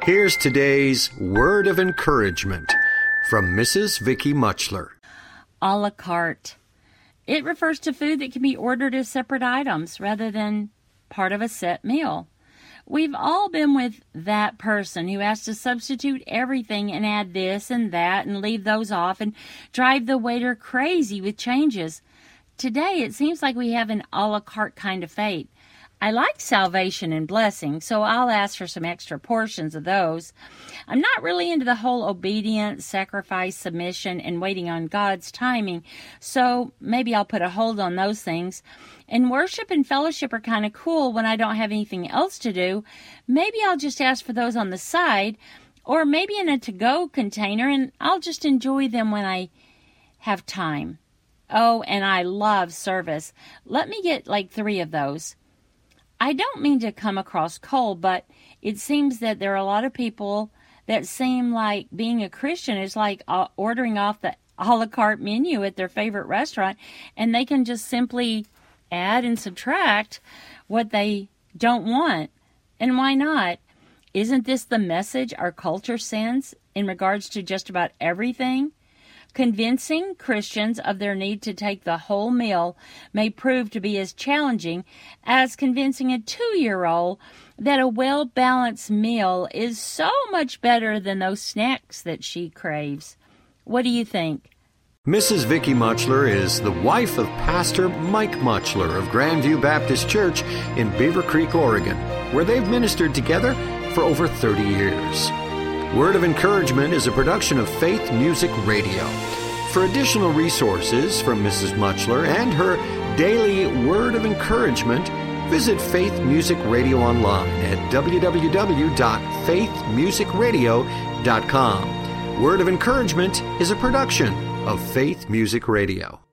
Here's today's word of encouragement from Mrs. Vicky Muchler. A la carte. It refers to food that can be ordered as separate items rather than part of a set meal. We've all been with that person who has to substitute everything and add this and that and leave those off and drive the waiter crazy with changes. Today, it seems like we have an a la carte kind of fate. I like salvation and blessing, so I'll ask for some extra portions of those. I'm not really into the whole obedience, sacrifice, submission, and waiting on God's timing, so maybe I'll put a hold on those things. And worship and fellowship are kind of cool when I don't have anything else to do. Maybe I'll just ask for those on the side, or maybe in a to-go container, and I'll just enjoy them when I have time. Oh, and I love service. Let me get like 3 of those. I don't mean to come across cold, but it seems that there are a lot of people that seem like being a Christian is like ordering off the a la carte menu at their favorite restaurant, and they can just simply add and subtract what they don't want. And why not? Isn't this the message our culture sends in regards to just about everything? Convincing Christians of their need to take the whole meal may prove to be as challenging as convincing a 2-year-old that a well-balanced meal is so much better than those snacks that she craves. What do you think? Mrs. Vicky Muchler is the wife of Pastor Mike Muchler of Grandview Baptist Church in Beaver Creek, Oregon, where they've ministered together for over 30 years. Word of Encouragement is a production of Faith Music Radio. For additional resources from Mrs. Muchler and her daily Word of Encouragement, visit Faith Music Radio online at www.faithmusicradio.com. Word of Encouragement is a production of Faith Music Radio.